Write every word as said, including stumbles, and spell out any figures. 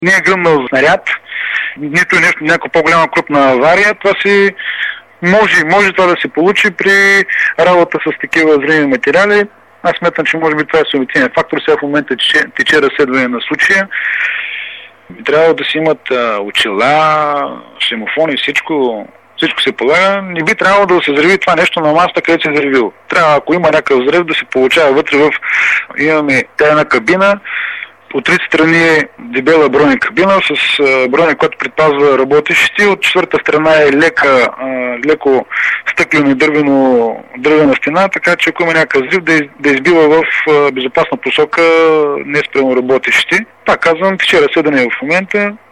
Не е гръмнал снаряд, нито нещо, някаква по-голяма крупна авария. Това си може, може това да се получи при работа с такива взривни материали. Аз смятам, че може би това е субективен фактор. Сега в момента тече, тече разследване на случая. Трябва да си имат а, очила, шемофони, всичко, всичко се полага. Не би трябвало да се взриви това нещо на масата, където се е взривил. Трябва, ако има някакъв взрив, да се получава вътре в... Имаме тайна кабина. От трите страни е дебела бронекабина с броня, който предпазва работещите. От четвърта страна е лека, леко стъклено дървено, дървена стена, така че ако има някакъв взрив, да, из, да избива в безопасна посока не спрямо работещите. Пак казвам, тече разследване в момента.